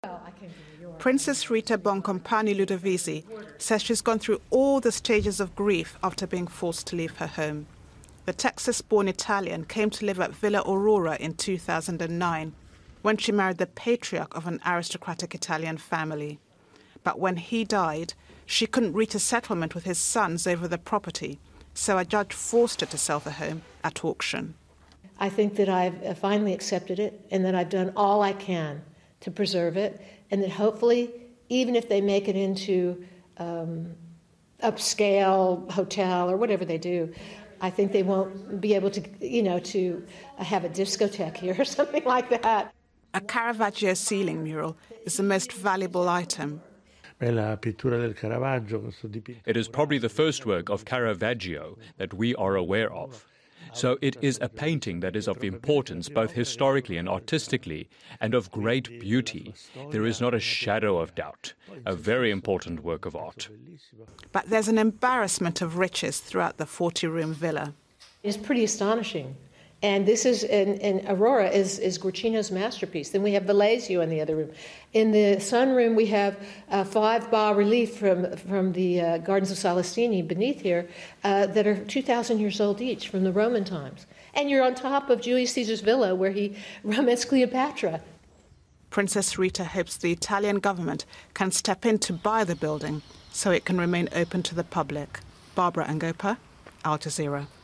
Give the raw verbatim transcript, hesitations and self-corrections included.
Princess Rita Boncompagni Ludovisi says she's gone through all the stages of grief after being forced to leave her home. The Texas-born Italian came to live at Villa Aurora in two thousand nine when she married the patriarch of an aristocratic Italian family. But when he died, she couldn't reach a settlement with his sons over the property, so a judge forced her to sell the home at auction. I think that I've finally accepted it and that I've done all I can to preserve it, and that hopefully, even if they make it into um, upscale hotel or whatever they do, I think they won't be able to, you know, to have a discotheque here or something like that. A Caravaggio ceiling mural is the most valuable item. It is probably the first work of Caravaggio that we are aware of. So it is a painting that is of importance both historically and artistically, and of great beauty. There is not a shadow of doubt. A very important work of art. But there's an embarrassment of riches throughout the forty-room villa. It's pretty astonishing. And this is, in, in Aurora, is, is Guercino's masterpiece. Then we have Vallejo in the other room. In the sunroom, we have uh, five bas-reliefs from, from the uh, Gardens of Celestini beneath here uh, that are two thousand years old each, from the Roman times. And you're on top of Julius Caesar's villa, where he romanced Cleopatra. Princess Rita hopes the Italian government can step in to buy the building so it can remain open to the public. Barbara Angopa, Al Jazeera.